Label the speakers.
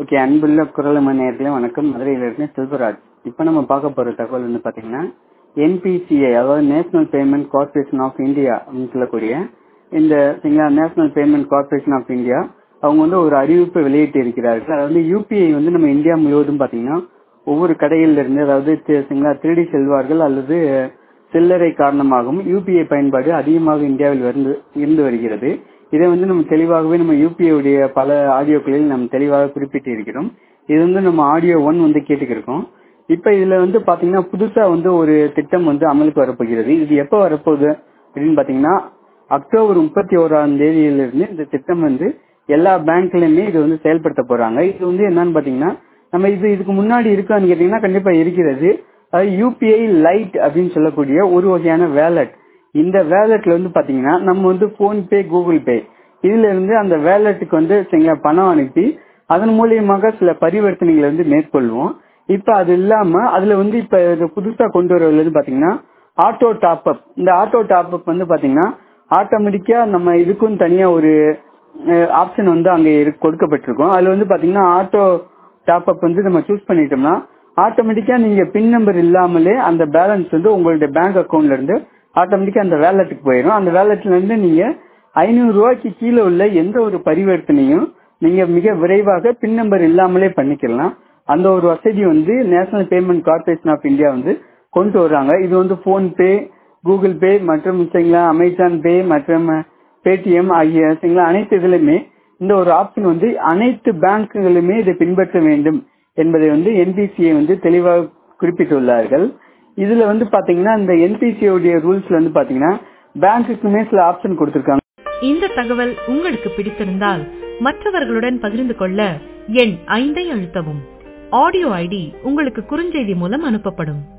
Speaker 1: Okay, அன்புள்ள குரலம நேயர்களே வணக்கம். மதுரையிலிருந்து செல்வராஜ். இப்போ நம்ம பார்க்க போற தகவல் வந்து பாத்தீங்கன்னா என்பிசிஐ, அதாவது national payment corporation of India அப்படின்னு சொல்லக்கூடிய இந்த national payment corporation of India அவங்க வந்து ஒரு அறிவிப்பை வெளியிட்டு இருக்கிறார்கள். அதாவது யூபிஐ வந்து நம்ம இந்தியா முழுவதும் பாத்தீங்கன்னா ஒவ்வொரு கடையில இருந்து, அதாவது திருடி செல்வார்கள் அல்லது சில்லறை காரணமாகவும் யூபிஐ பயன்பாடு அதிகமாக இந்தியாவில் இருந்து வருகிறது. இதை வந்து நம்ம தெளிவாகவே நம்ம யூபிஐ உடைய பல ஆடியோக்களில் நம்ம தெளிவாக குறிப்பிட்டு இருக்கிறோம். இது வந்து நம்ம ஆடியோ 1 வந்து கேட்டுக்கிருக்கோம். இப்ப இதுல வந்து பாத்தீங்கன்னா புதுசா வந்து ஒரு திட்டம் வந்து அமலுக்கு வரப்போகிறது. இது எப்ப வரப்போகுது அப்படின்னு பாத்தீங்கன்னா அக்டோபர் 31ஆம் தேதியிலிருந்து இந்த திட்டம் வந்து எல்லா பேங்க்லயுமே இது வந்து செயல்படுத்த போறாங்க. இது வந்து என்னன்னு பாத்தீங்கன்னா நம்ம இதுக்கு முன்னாடி இருக்கான்னு கேட்டீங்கன்னா கண்டிப்பா இருக்கிறது. அது யூபிஐ லைட் அப்படின்னு சொல்லக்கூடிய ஒரு வகையான வேலட். இந்த வேலட்ல வந்து பாத்தீங்கன்னா நம்ம வந்து போன்பே, கூகுள் பே இதுல இருந்து அந்த வேலட்டுக்கு வந்து பணம் அனுப்பி அதன் மூலியமாக சில பரிவர்த்தனைகளை வந்து மேற்கொள்வோம். இப்ப அது இல்லாம அதுல வந்து இப்ப புதுசா கொண்டு வரது பாத்தீங்கன்னா ஆட்டோ டாப் அப். இந்த ஆட்டோ டாப் அப் வந்து பாத்தீங்கன்னா ஆட்டோமேட்டிக்கா நம்ம இதுக்கும் தனியா ஒரு ஆப்ஷன் வந்து அங்க கொடுக்கப்பட்டிருக்கும். அதுல வந்து பாத்தீங்கன்னா ஆட்டோ டாப் அப் வந்து நம்ம சூஸ் பண்ணிட்டோம்னா ஆட்டோமேட்டிக்கா நீங்க பின் நம்பர் இல்லாமலே அந்த பேலன்ஸ் வந்து உங்களுடைய பேங்க் அக்கவுண்ட்ல இருந்து ஆட்டோமேட்டிக்கா அந்த வேலட்டுக்கு போயிடும். அந்த வேலட்ல இருந்து நீங்க 500 ரூபாய்க்கு கீழே உள்ள எந்த ஒரு பரிவர்த்தனையும் நீங்க மிக விரைவாக பின் நம்பர் இல்லாமலே பண்ணிக்கலாம். அந்த ஒரு வசதி வந்து national payment corporation of India வந்து கொண்டு வர்றாங்க. இது வந்து போன்பே, கூகுள் பே மற்றும் அமேசான் பே மற்றும் பேடிஎம் ஆகிய அனைத்து இதுலயுமே இந்த ஒரு ஆப்ஷன் வந்து அனைத்து பேங்குகளுமே இதை பின்பற்ற வேண்டும் என்பதை வந்து என்பிசிஐ வந்து தெளிவாக குறிப்பிட்டுள்ளார்கள். இதுல வந்து பாத்தீங்கன்னா இந்த என்பிசிஐ உடைய ரூல்ஸ்ல வந்து பாத்தீங்கன்னா பேங்குக்குமே சில ஆப்ஷன் கொடுத்திருக்காங்க.
Speaker 2: இந்த தகவல் உங்களுக்கு பிடித்திருந்தால் மற்றவர்களுடன் பகிர்ந்து கொள்ள எண் 5 அழுத்தவும். ஆடியோ ஐடி உங்களுக்கு குறுஞ்செய்தி மூலம் அனுப்பப்படும்.